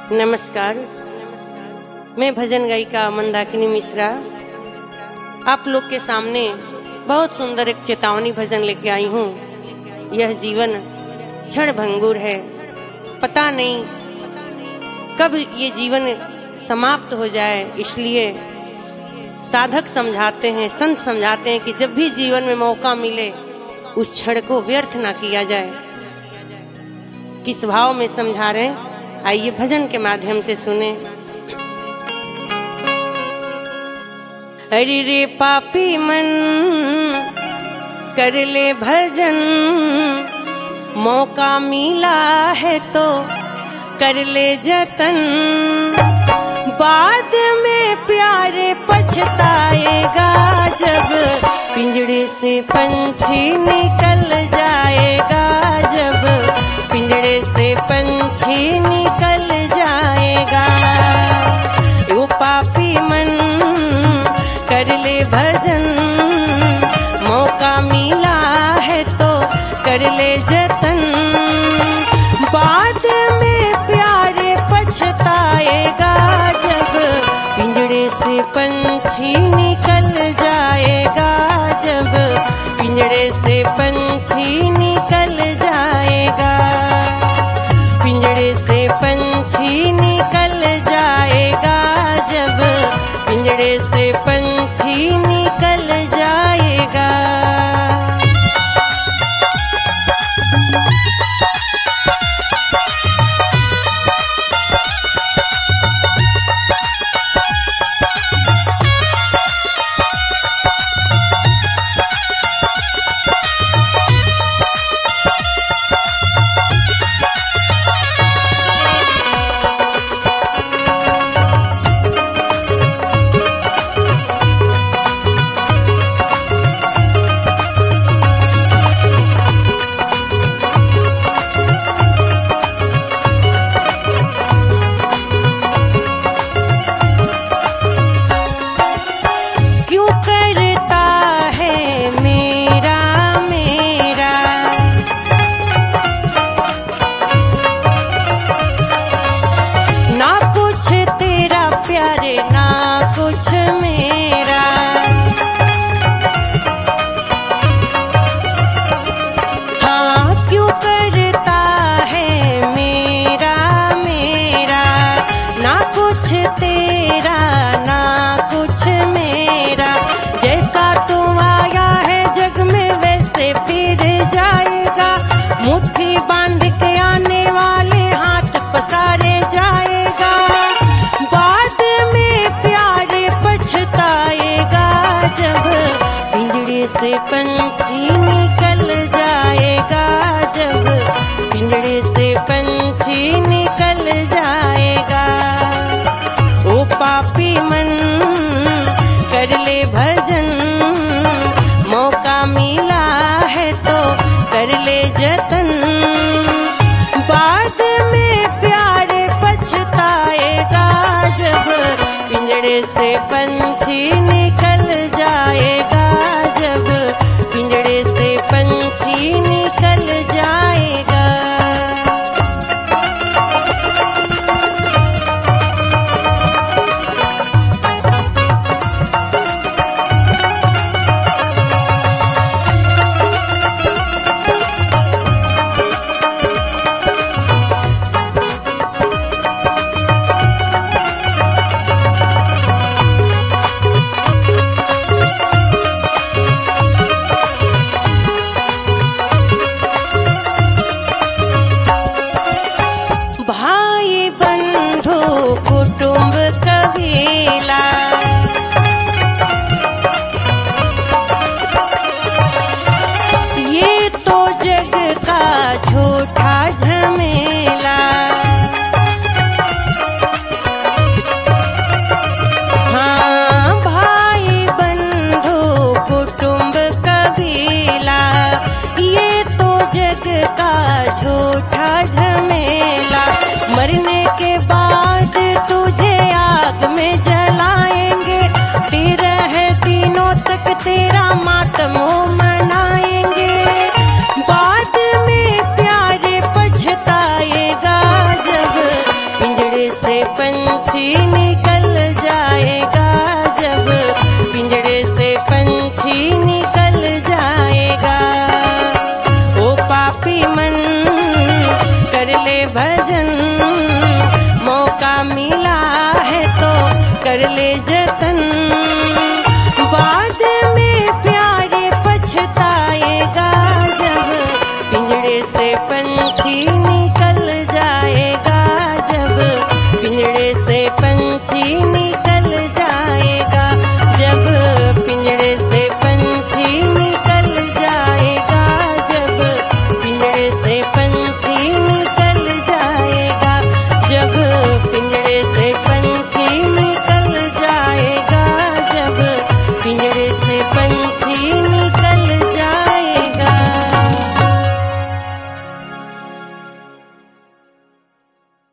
नमस्कार, मैं भजन गायिका मंदाकिनी मिश्रा आप लोग के सामने बहुत सुंदर एक चेतावनी भजन लेके आई हूँ। यह जीवन क्षण भंगुर है, पता नहीं कब ये जीवन समाप्त हो जाए। इसलिए साधक समझाते हैं, संत समझाते हैं कि जब भी जीवन में मौका मिले उस क्षण को व्यर्थ ना किया जाए। किस भाव में समझा रहे हैं, आइए भजन के माध्यम से सुने। अरे रे पापी मन कर ले भजन, मौका मिला है तो कर ले जतन, बाद में प्यारे पछताएगा जब पिंजड़े से पंछी निकल जाएगा, जब पिंजड़े से पंछी निकल जाएगा। वो पापी मन कर ले भजन, मौका मिला है तो कर ले जतन, बाद में प्यारे पछताएगा जब पिंजड़े से पंछी निकल जाएगा, जब पिंजड़े से पंछी निकल जाएगा, पिंजड़े से पंछी निकल जाएगा, जब पिंजड़े से पंछी निकल जाएगा। पंछी